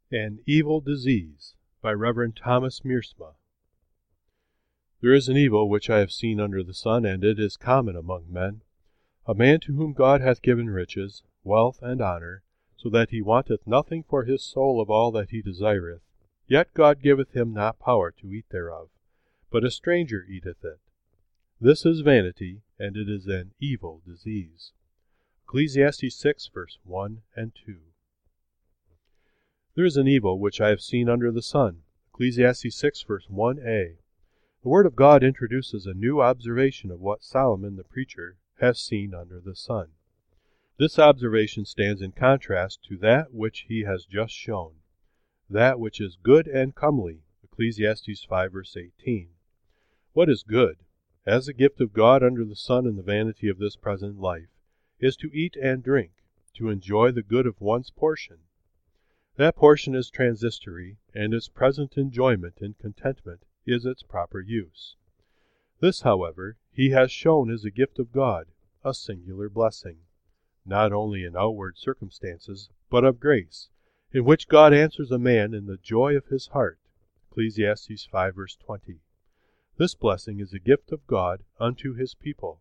An Evil Disease by Reverend Thomas Miersma. There is an evil which I have seen under the sun, and it is common among men. A man to whom God hath given riches, wealth, and honour, so that he wanteth nothing for his soul of all that he desireth. Yet God giveth him not power to eat thereof, but a stranger eateth it. This is vanity, and it is an evil disease. Ecclesiastes 6, verse 1 and 2. There is an evil which I have seen under the sun. Ecclesiastes 6, verse 1a. The Word of God introduces a new observation of what Solomon the preacher has seen under the sun. This observation stands in contrast to that which he has just shown, that which is good and comely. Ecclesiastes 5, verse 18. What is good, as a gift of God under the sun and the vanity of this present life, is to eat and drink, to enjoy the good of one's portion. That portion is transitory, and its present enjoyment and contentment is its proper use. This, however, he has shown is a gift of God, a singular blessing, not only in outward circumstances, but of grace, in which God answers a man in the joy of his heart. Ecclesiastes 5, verse 20. This blessing is a gift of God unto his people.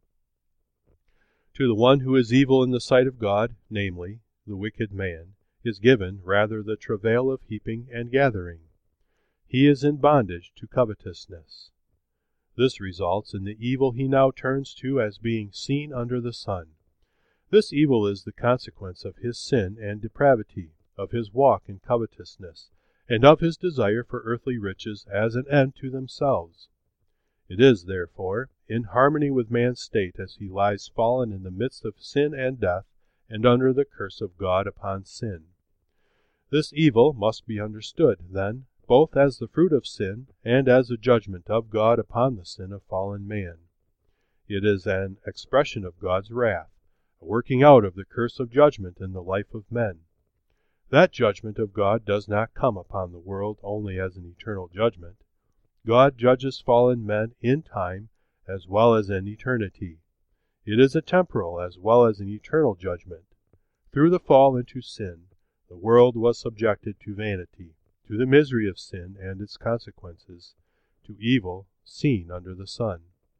To the one who is evil in the sight of God, namely, the wicked man, is given rather the travail of heaping and gathering. He is in bondage to covetousness. This results in the evil he now turns to as being seen under the sun. This evil is the consequence of his sin and depravity, of his walk in covetousness, and of his desire for earthly riches as an end to themselves. It is, therefore, in harmony with man's state as he lies fallen in the midst of sin and death, and under the curse of God upon sin. This evil must be understood, then, both as the fruit of sin and as a judgment of God upon the sin of fallen man. It is an expression of God's wrath, a working out of the curse of judgment in the life of men. That judgment of God does not come upon the world only as an eternal judgment. God judges fallen men in time as well as in eternity. It is a temporal as well as an eternal judgment. Through the fall into sin, the world was subjected to vanity, to the misery of sin and its consequences, to evil seen under the sun.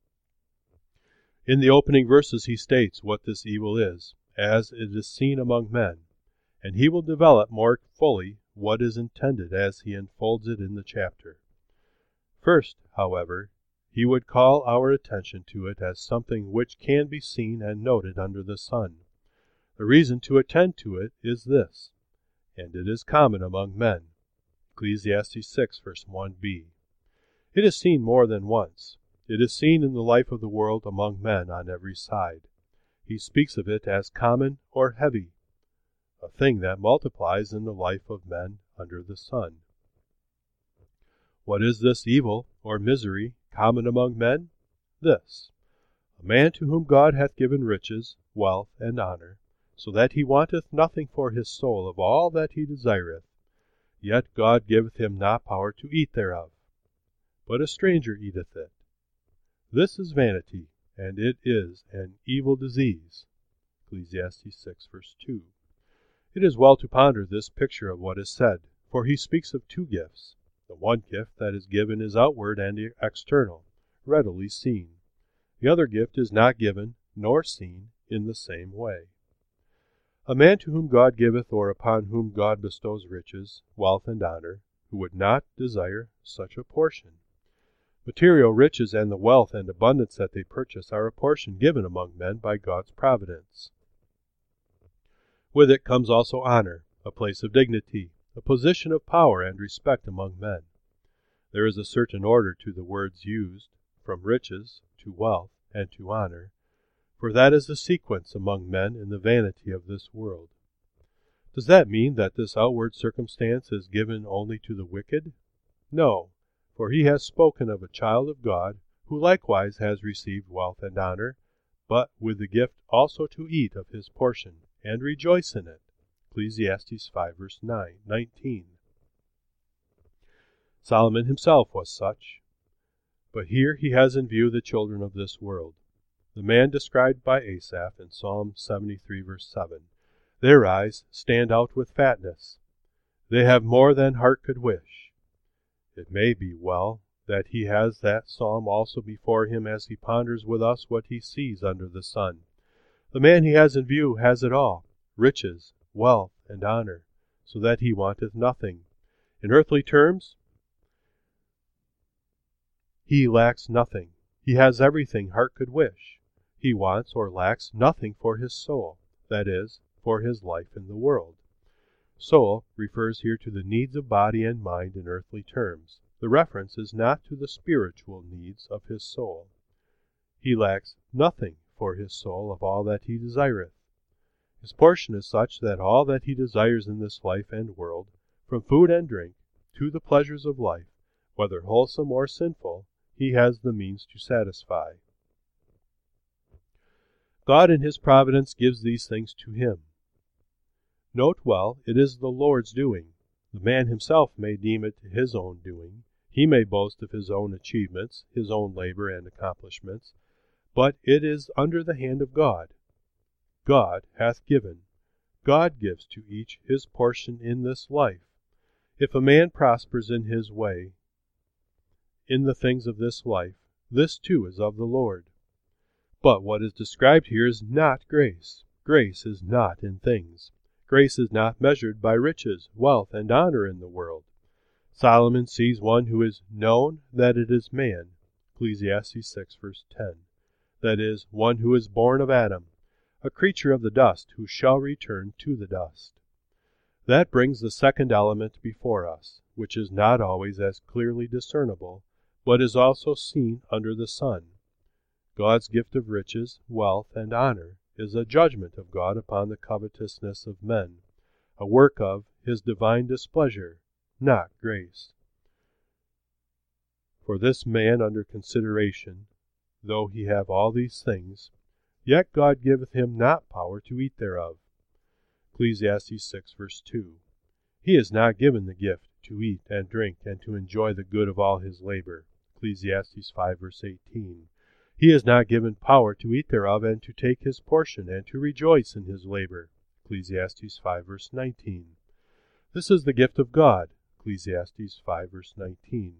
In the opening verses he states what this evil is, as it is seen among men, and he will develop more fully what is intended as he unfolds it in the chapter. First, however, he would call our attention to it as something which can be seen and noted under the sun. The reason to attend to it is this: and it is common among men. Ecclesiastes 6, verse 1b. It is seen more than once. It is seen in the life of the world among men on every side. He speaks of it as common or heavy, a thing that multiplies in the life of men under the sun. What is this evil or misery common among men? This: a man to whom God hath given riches, wealth, and honour, so that he wanteth nothing for his soul of all that he desireth. Yet God giveth him not power to eat thereof, but a stranger eateth it. This is vanity, and it is an evil disease. Ecclesiastes 6, verse 2. It is well to ponder this picture of what is said, for he speaks of two gifts. The one gift that is given is outward and external, readily seen. The other gift is not given nor seen in the same way. A man to whom God giveth, or upon whom God bestows riches, wealth, and honor, who would not desire such a portion? Material riches and the wealth and abundance that they purchase are a portion given among men by God's providence. With it comes also honor, a place of dignity, a position of power and respect among men. There is a certain order to the words used, from riches to wealth and to honor, for that is the sequence among men in the vanity of this world. Does that mean that this outward circumstance is given only to the wicked? No, for he has spoken of a child of God who likewise has received wealth and honor, but with the gift also to eat of his portion and rejoice in it. Ecclesiastes 5, verse 19. Solomon himself was such. But here he has in view the children of this world. The man described by Asaph in Psalm 73, verse 7. Their eyes stand out with fatness. They have more than heart could wish. It may be well that he has that psalm also before him as he ponders with us what he sees under the sun. The man he has in view has it all, riches, wealth, and honor, so that he wanteth nothing. In earthly terms, he lacks nothing. He has everything heart could wish. He wants or lacks nothing for his soul, that is, for his life in the world. Soul refers here to the needs of body and mind in earthly terms. The reference is not to the spiritual needs of his soul. He lacks nothing for his soul of all that he desireth. His portion is such that all that he desires in this life and world, from food and drink to the pleasures of life, whether wholesome or sinful, he has the means to satisfy. God in his providence gives these things to him. Note well, it is the Lord's doing. The man himself may deem it his own doing. He may boast of his own achievements, his own labor and accomplishments, but it is under the hand of God. God hath given. God gives to each his portion in this life. If a man prospers in his way, in the things of this life, this too is of the Lord. But what is described here is not grace. Grace is not in things. Grace is not measured by riches, wealth, and honor in the world. Solomon sees one who is known that it is man, Ecclesiastes 6, verse 10. That is, one who is born of Adam, a creature of the dust, who shall return to the dust. That brings the second element before us, which is not always as clearly discernible, but is also seen under the sun. God's gift of riches, wealth, and honor is a judgment of God upon the covetousness of men, a work of his divine displeasure, not grace. For this man under consideration, though he have all these things, yet God giveth him not power to eat thereof. Ecclesiastes 6, verse 2. He is not given the gift to eat and drink and to enjoy the good of all his labor. Ecclesiastes 5, verse 18. He is not given power to eat thereof and to take his portion and to rejoice in his labor. Ecclesiastes 5, verse 19. This is the gift of God. Ecclesiastes 5, verse 19.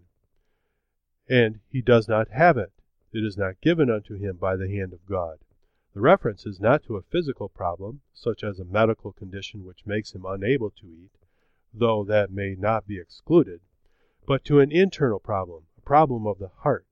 And he does not have it. It is not given unto him by the hand of God. The reference is not to a physical problem, such as a medical condition which makes him unable to eat, though that may not be excluded, but to an internal problem, a problem of the heart.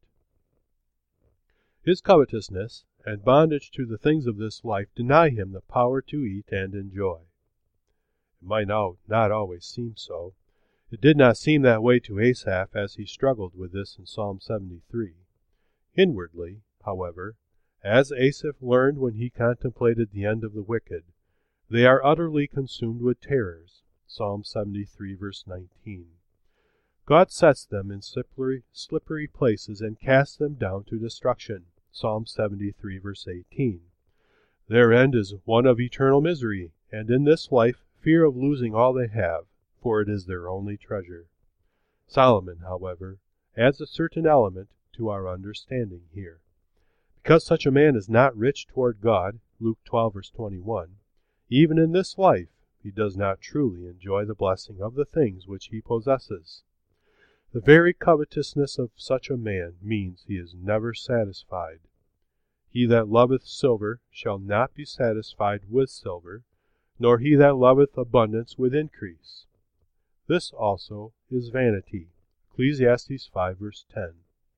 His covetousness and bondage to the things of this life deny him the power to eat and enjoy. It might not always seem so. It did not seem that way to Asaph as he struggled with this in Psalm 73. Inwardly, however, as Asaph learned when he contemplated the end of the wicked, they are utterly consumed with terrors. Psalm 73, verse 19. God sets them in slippery places and casts them down to destruction. Psalm 73, verse 18. Their end is one of eternal misery, and in this life fear of losing all they have, for it is their only treasure. Solomon, however, adds a certain element to our understanding here. Because such a man is not rich toward God, Luke 12, verse 21, even in this life he does not truly enjoy the blessing of the things which he possesses. The very covetousness of such a man means he is never satisfied. He that loveth silver shall not be satisfied with silver, nor he that loveth abundance with increase. This also is vanity. Ecclesiastes 5, verse 10.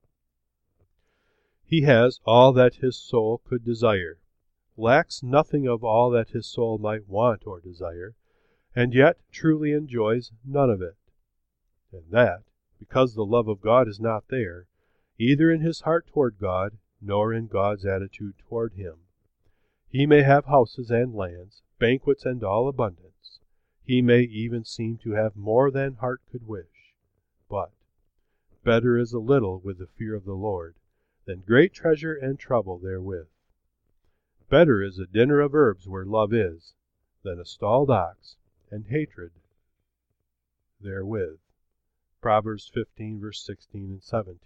He has all that his soul could desire, lacks nothing of all that his soul might want or desire, and yet truly enjoys none of it. And that, because the love of God is not there, either in his heart toward God, nor in God's attitude toward him. He may have houses and lands, banquets and all abundance. He may even seem to have more than heart could wish. But better is a little with the fear of the Lord than great treasure and trouble therewith. Better is a dinner of herbs where love is, than a stalled ox and hatred therewith. Proverbs 15, verse 16 and 17.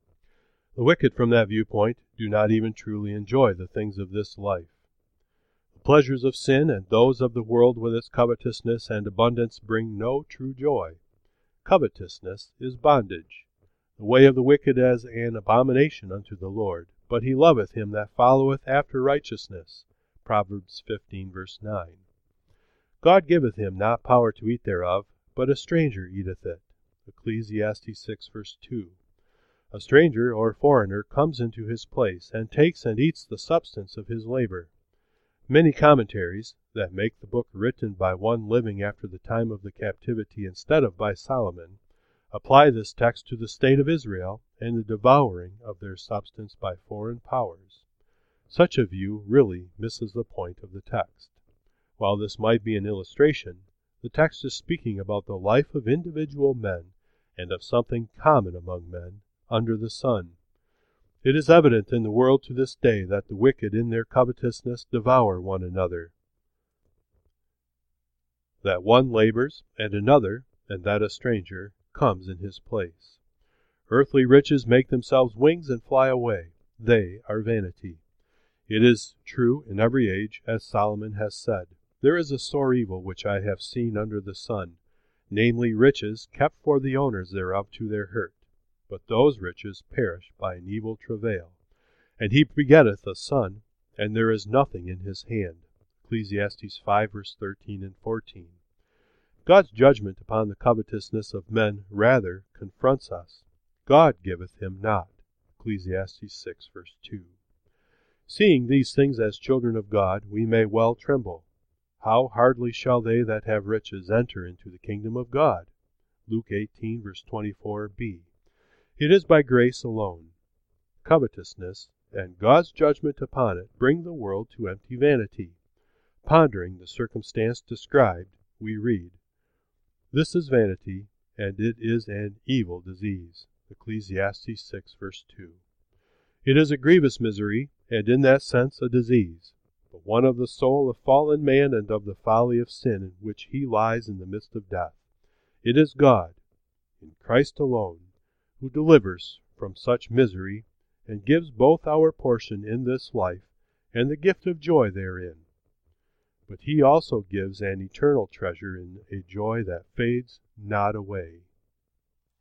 The wicked from that viewpoint do not even truly enjoy the things of this life. The pleasures of sin and those of the world with its covetousness and abundance bring no true joy. Covetousness is bondage. The way of the wicked is an abomination unto the Lord, but he loveth him that followeth after righteousness. Proverbs 15, verse 9. God giveth him not power to eat thereof, but a stranger eateth it. Ecclesiastes 6, verse 2. A stranger or foreigner comes into his place, and takes and eats the substance of his labor. Many commentaries, that make the book written by one living after the time of the captivity instead of by Solomon, apply this text to the state of Israel and the devouring of their substance by foreign powers. Such a view really misses the point of the text. While this might be an illustration, the text is speaking about the life of individual men and of something common among men under the sun. It is evident in the world to this day that the wicked in their covetousness devour one another, that one labors and another, and that a stranger, comes in his place. Earthly riches make themselves wings and fly away. They are vanity. It is true in every age, as Solomon has said, there is a sore evil which I have seen under the sun, namely riches kept for the owners thereof to their hurt. But those riches perish by an evil travail. And he begetteth a son, and there is nothing in his hand. Ecclesiastes 5, verse 13 and 14. God's judgment upon the covetousness of men rather confronts us. God giveth him not. Ecclesiastes 6, verse 2. Seeing these things as children of God, we may well tremble. How hardly shall they that have riches enter into the kingdom of God? Luke 18, verse 24b. It is by grace alone. Covetousness and God's judgment upon it bring the world to empty vanity. Pondering the circumstance described, we read, "This is vanity, and it is an evil disease." Ecclesiastes 6, verse 2. It is a grievous misery, and in that sense a disease, but one of the soul of fallen man and of the folly of sin in which he lies in the midst of death. It is God, in Christ alone, who delivers from such misery and gives both our portion in this life and the gift of joy therein. But he also gives an eternal treasure in a joy that fades not away.